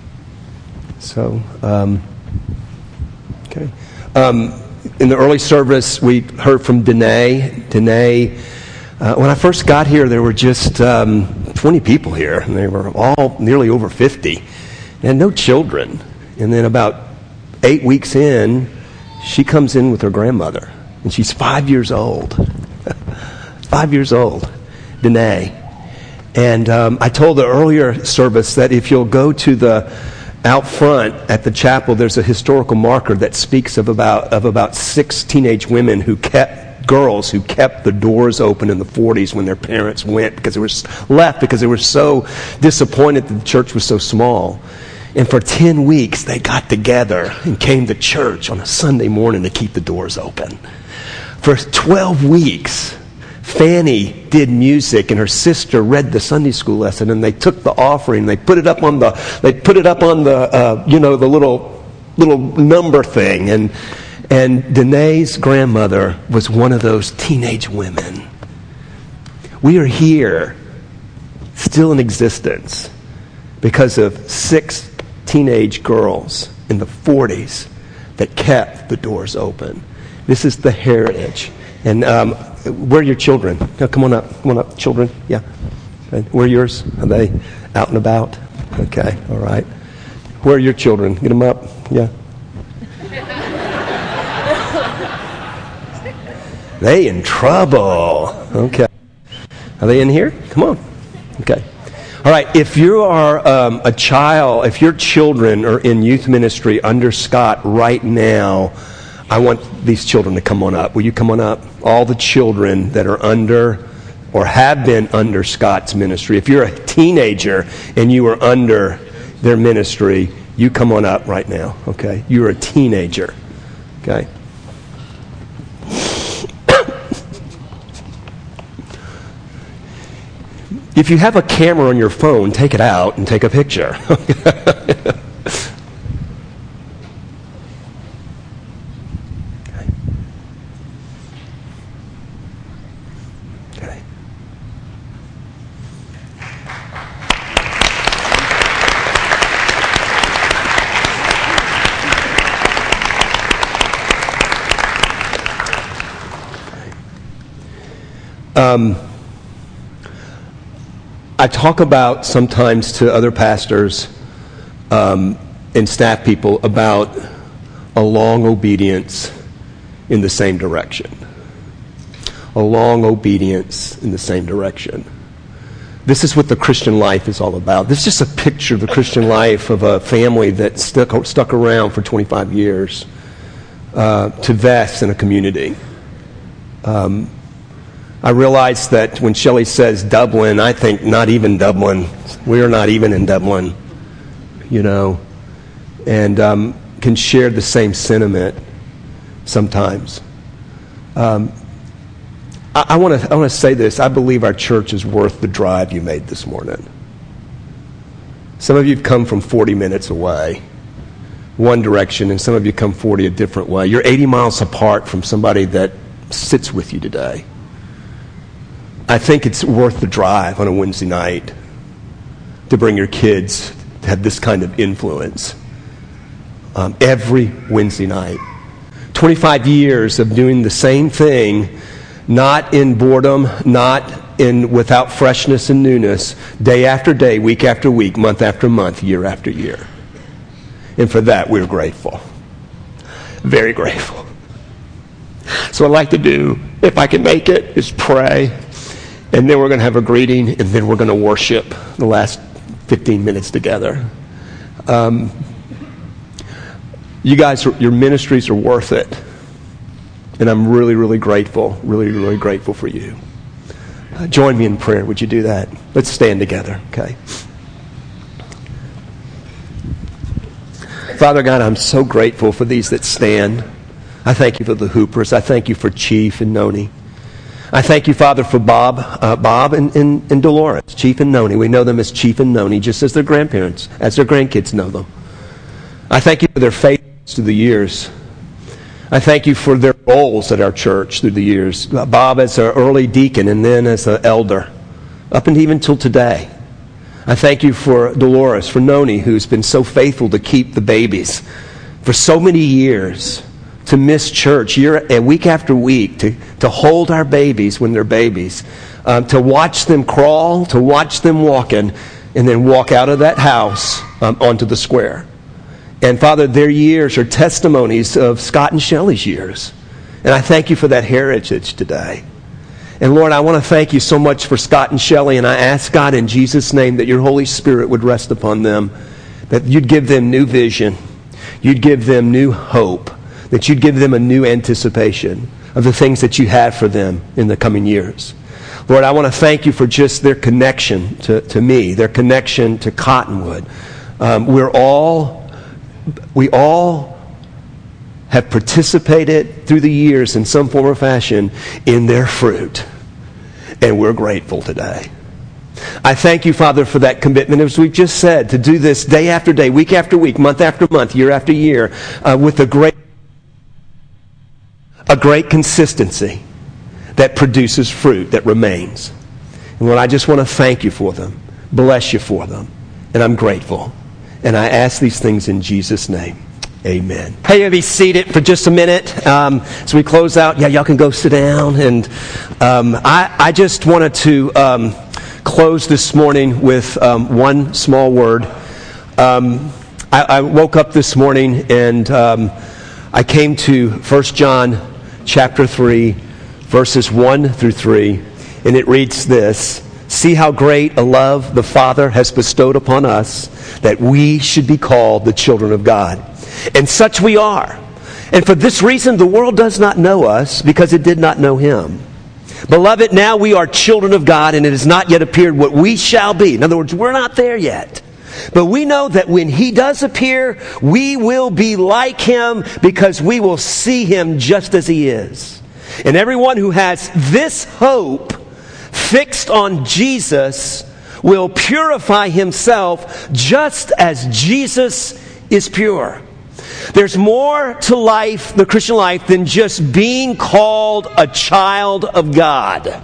S1: So, um, okay. Um, in the early service, we heard from Danae. Danae, uh, when I first got here, there were just um, twenty people here, and they were all nearly over fifty, and no children. And then about eight weeks in, she comes in with her grandmother, and she's five years old. Five years old, Danae. And um, I told the earlier service that if you'll go to the out front at the chapel, there's a historical marker that speaks of about of about six teenage women who kept girls who kept the doors open in the forties when their parents went because they were left because they were so disappointed that the church was so small. And for ten weeks, they got together and came to church on a Sunday morning to keep the doors open. For twelve weeks, Fanny did music, and her sister read the Sunday school lesson, and they took the offering, they put it up on the, they put it up on the, uh, you know, the little, little number thing, and and Danae's grandmother was one of those teenage women. We are here, still in existence, because of six teenage girls in the forties that kept the doors open. This is the heritage. And um, where are your children? No, come on up. Come on up, children. Yeah. Okay. Where are yours? Are they out and about? Okay. All right. Where are your children? Get them up. Yeah. They in trouble. Okay. Are they in here? Come on. Okay. All right, if you are um, a child, if your children are in youth ministry under Scott right now, I want these children to come on up. Will you come on up? All the children that are under or have been under Scott's ministry. If you're a teenager and you are under their ministry, you come on up right now, okay? You're a teenager, okay? If you have a camera on your phone, take it out and take a picture. Okay. Okay. Um, I talk about sometimes to other pastors um, and staff people about a long obedience in the same direction. A long obedience in the same direction. This is what the Christian life is all about. This is just a picture of the Christian life of a family that stuck, stuck around for twenty-five years uh, to vest in a community. Um, I realize that when Shelley says Dublin, I think not even Dublin. We are not even in Dublin, you know, and um, can share the same sentiment sometimes. Um, I want to I want to say this. I believe our church is worth the drive you made this morning. Some of you have come from forty minutes away. one direction, and some of you come forty a different way. You're eighty miles apart from somebody that sits with you today. I think it's worth the drive on a Wednesday night to bring your kids to have this kind of influence um, every Wednesday night. twenty-five years of doing the same thing, not in boredom, not in without freshness and newness, day after day, week after week, month after month, year after year. And for that, we're grateful. Very grateful. So what I'd like to do, if I can make it, is pray. And then we're going to have a greeting, and then we're going to worship the last fifteen minutes together. Um, you guys, your ministries are worth it. And I'm really, really grateful, really, really grateful for you. Uh, join me in prayer. Would you do that? Let's stand together, okay? Father God, I'm so grateful for these that stand. I thank you for the Hoopers. I thank you for Chief and Noni. I thank you, Father, for Bob uh, Bob and, and, and Dolores, Chief and Noni. We know them as Chief and Noni, just as their grandparents, as their grandkids know them. I thank you for their faith through the years. I thank you for their roles at our church through the years. Bob as an early deacon and then as an elder, up and even till today. I thank you for Dolores, for Noni, who's been so faithful to keep the babies for so many years, to miss church year and week after week, to, to hold our babies when they're babies, um, to watch them crawl, to watch them walking, and then walk out of that house um, onto the square. And Father, their years are testimonies of Scott and Shelley's years. And I thank you for that heritage today. And Lord, I want to thank you so much for Scott and Shelley, and I ask God in Jesus' name that your Holy Spirit would rest upon them, that you'd give them new vision, you'd give them new hope, that you'd give them a new anticipation of the things that you have for them in the coming years. Lord, I want to thank you for just their connection to, to me, their connection to Cottonwood. Um, we're all, we all have participated through the years in some form or fashion in their fruit. And we're grateful today. I thank you, Father, for that commitment, as we've just said, to do this day after day, week after week, month after month, year after year, uh, with a great, a great consistency that produces fruit that remains. And Lord, I just want to thank you for them, bless you for them, and I'm grateful. And I ask these things in Jesus' name. Amen. Hey, you'll be seated for just a minute um, as we close out. Yeah, y'all can go sit down. And um, I, I just wanted to um, close this morning with um, one small word. Um, I, I woke up this morning and um, I came to First John chapter three, verses one through three, and it reads this: "See how great a love the Father has bestowed upon us, that we should be called the children of God. And such we are. And for this reason the world does not know us, because it did not know him. Beloved, now we are children of God, and it has not yet appeared what we shall be." In other words, we're not there yet. "But we know that when he does appear, we will be like him, because we will see him just as he is. And everyone who has this hope fixed on Jesus will purify himself just as Jesus is pure." There's more to life, the Christian life, than just being called a child of God.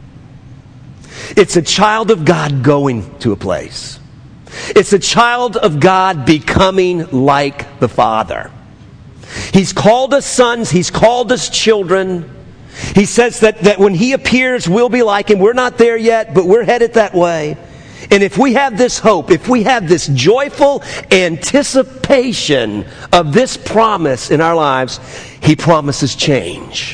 S1: It's a child of God going to a place. It's a child of God becoming like the Father. He's called us sons. He's called us children. He says that, that when he appears, we'll be like him. We're not there yet, but we're headed that way. And if we have this hope, if we have this joyful anticipation of this promise in our lives, he promises change.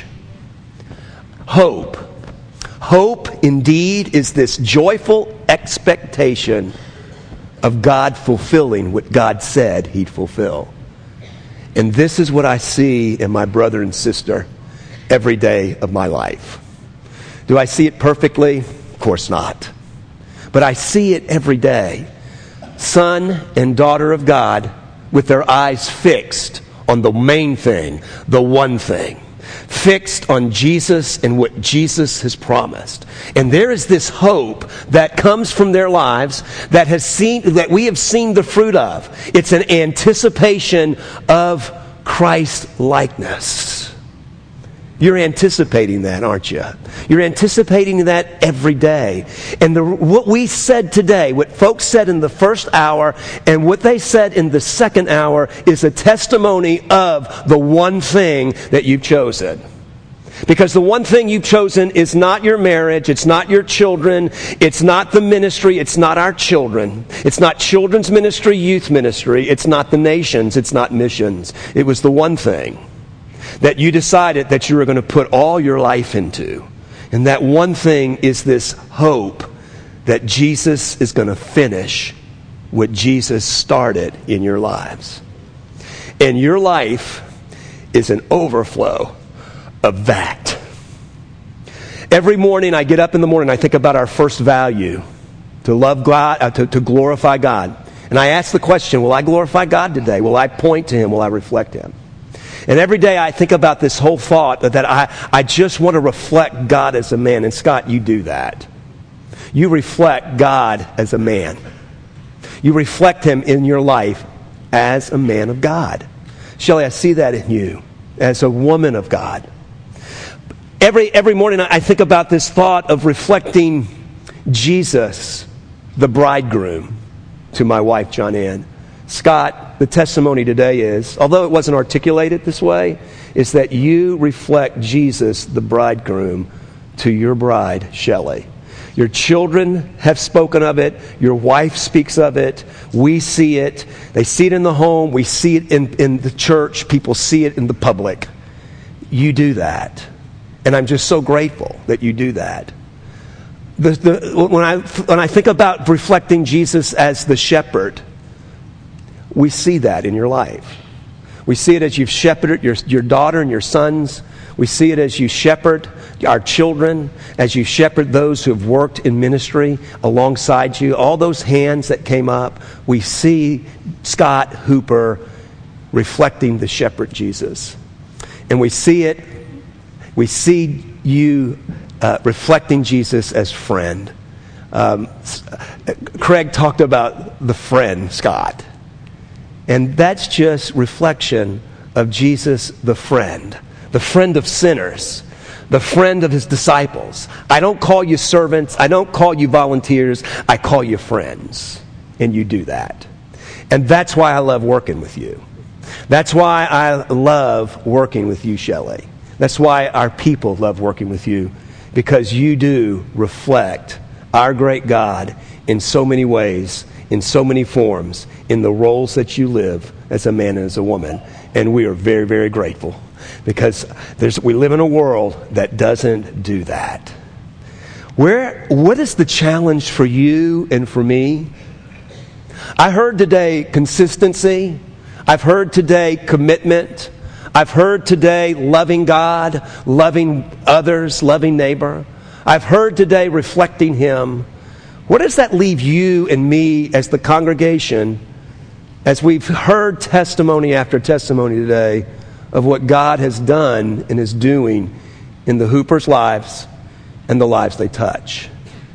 S1: Hope. Hope, indeed, is this joyful expectation of God fulfilling what God said he'd fulfill. And this is what I see in my brother and sister every day of my life. Do I see it perfectly? Of course not. But I see it every day. Son and daughter of God with their eyes fixed on the main thing, the one thing. fixed on Jesus and what Jesus has promised. And there is this hope that comes from their lives that has seen that we have seen the fruit of. It's an anticipation of Christ likeness. You're anticipating that, aren't you? You're anticipating that every day. And the, what we said today, what folks said in the first hour and what they said in the second hour is a testimony of the one thing that you've chosen. Because the one thing you've chosen is not your marriage, it's not your children, it's not the ministry, it's not our children. It's not children's ministry, youth ministry, it's not the nations, it's not missions. It was the one thing that you decided that you were going to put all your life into. And that one thing is this hope that Jesus is going to finish what Jesus started in your lives. And your life is an overflow of that. Every morning I get up in the morning, I think about our first value, to love God, uh, to, to glorify God. And I ask the question, will I glorify God today? Will I point to Him? Will I reflect Him? And every day I think about this whole thought that I, I just want to reflect God as a man. And Scott, you do that. You reflect God as a man. You reflect Him in your life as a man of God. Shelley, I see that in you as a woman of God. Every, every morning I think about this thought of reflecting Jesus, the bridegroom, to my wife, John Ann. Scott, the testimony today is, although it wasn't articulated this way, is that you reflect Jesus, the bridegroom, to your bride, Shelley. Your children have spoken of it. Your wife speaks of it. We see it. They see it in the home. We see it in, in the church. People see it in the public. You do that. And I'm just so grateful that you do that. The, the, when I, when I think about reflecting Jesus as the shepherd, we see that in your life. We see it as you've shepherded your, your daughter and your sons. We see it as you shepherd our children, as you shepherd those who have worked in ministry alongside you. All those hands that came up, we see Scott Hooper reflecting the shepherd Jesus. And we see it, we see you uh, reflecting Jesus as friend. Um, Craig talked about the friend, Scott. And that's just reflection of Jesus, the friend. The friend of sinners. The friend of His disciples. I don't call you servants. I don't call you volunteers. I call you friends. And you do that. And that's why I love working with you. That's why I love working with you, Shelley. That's why our people love working with you. Because you do reflect our great God in so many ways, in so many forms, in the roles that you live as a man and as a woman. And we are very, very grateful. Because there's, we live in a world that doesn't do that. Where, what is the challenge for you and for me? I heard today consistency. I've heard today commitment. I've heard today loving God, loving others, loving neighbor. I've heard today reflecting Him. What does that leave you and me as the congregation, as we've heard testimony after testimony today of what God has done and is doing in the Hoopers' lives and the lives they touch?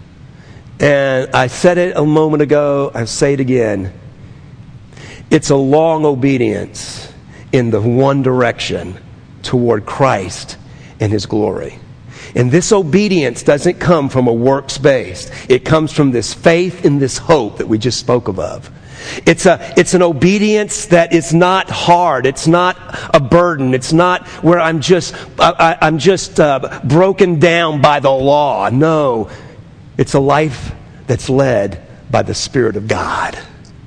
S1: And I said it a moment ago, I'll say it again. It's a long obedience in the one direction toward Christ and His glory. And this obedience doesn't come from a works-based. It comes from this faith and this hope that we just spoke of. It's a it's an obedience that is not hard. It's not a burden. It's not where I'm just I, I'm just uh, broken down by the law. No, it's a life that's led by the Spirit of God,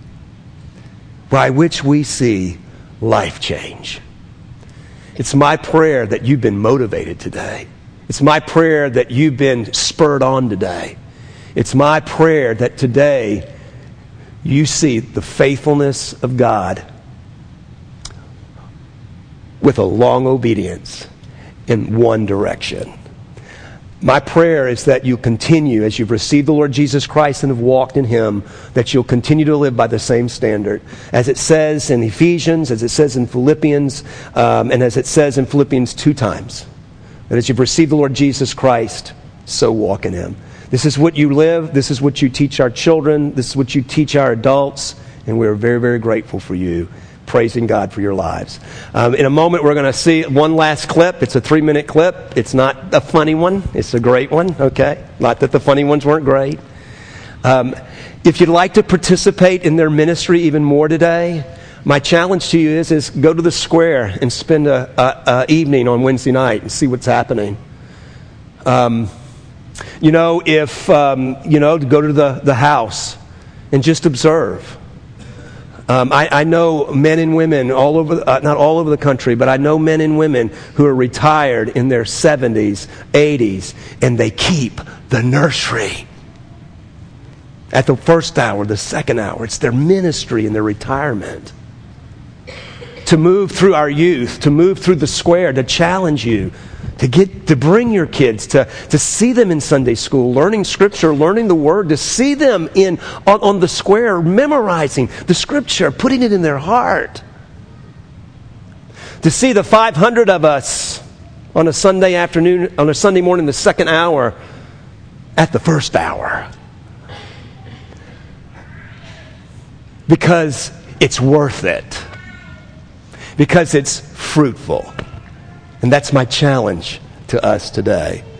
S1: by which we see life change. It's my prayer that you've been motivated today. It's my prayer that you've been spurred on today. It's my prayer that today you see the faithfulness of God with a long obedience in one direction. my prayer is that you continue, as you've received the Lord Jesus Christ and have walked in Him, that you'll continue to live by the same standard. As it says in Ephesians, as it says in Philippians, um, and as it says in Philippians two times, that as you've received the Lord Jesus Christ, so walk in Him. This is what you live. This is what you teach our children. This is what you teach our adults. And we're very, very grateful for you. Praising God for your lives. Um, in a moment, we're going to see one last clip. It's a three-minute clip. It's not a funny one. It's a great one, okay? Not that the funny ones weren't great. Um, if you'd like to participate in their ministry even more today, my challenge to you is, is go to the square and spend a, a, a evening on Wednesday night and see what's happening. Um, you know, if, um, you know, to go to the, the house and just observe. Um, I, I know men and women all over, uh, not all over the country, but I know men and women who are retired in their seventies, eighties, and they keep the nursery. At the first hour, the second hour, it's their ministry and their retirement. To move through our youth, to move through the square, to challenge you, to get to bring your kids, to, to see them in Sunday school, learning Scripture, learning the Word, to see them in on, on the square, memorizing the Scripture, putting it in their heart. To see the five hundred of us on a Sunday afternoon, on a Sunday morning, the second hour, at the first hour. Because it's worth it. Because it's fruitful. And that's my challenge to us today.